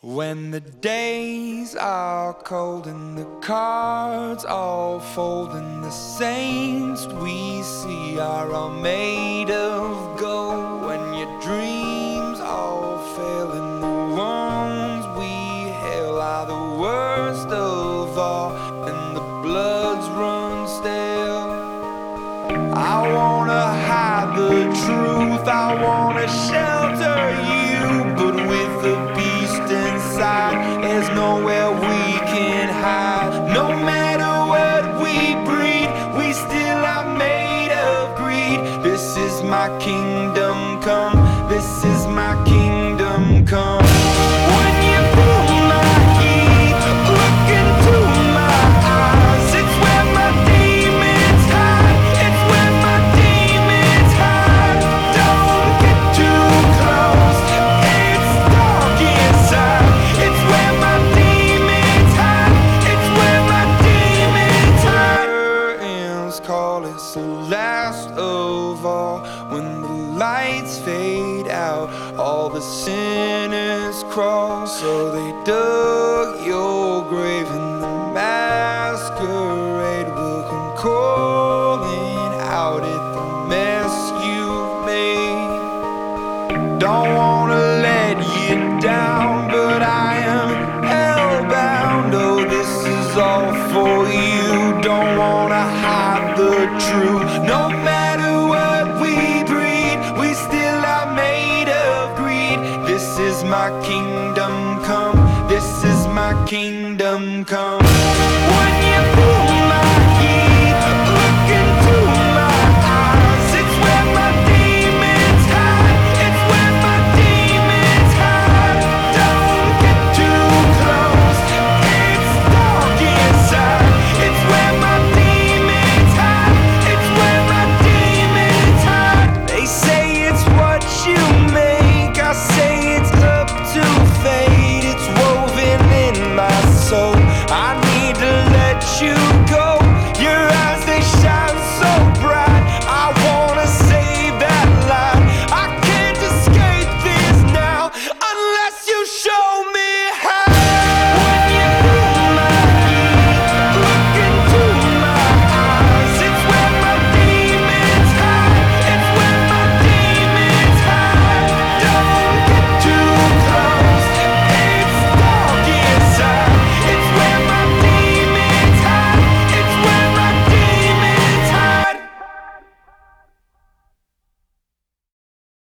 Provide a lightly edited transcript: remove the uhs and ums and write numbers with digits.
When the days are cold and the cards all fold and the saints we see are all made of gold, when your dreams all fail and the ones we hail are the worst of all and the bloods run stale, I wanna hide the truth, I wanna shelter you, but with the beast inside, there's nowhere we can hide. No matter what we breed, we still are made of greed. This is my kingdom come, this is my kingdom come. When you feel my heat, look into my eyes, it's where my demons hide, it's where my demons hide. Don't get too close, it's dark inside, it's where my demons hide, it's where my demons hide. Curtains call, it's the last of all. When the lights fade out, all the sinners crawl. So they dug your grave and the masquerade will come calling out at the mess you've made. Don't wanna let you down, but I am hellbound. Oh, this is all for you. Don't wanna hide the truth. No matter what we breed, we still are made of greed. This is my kingdom come, this is my kingdom come.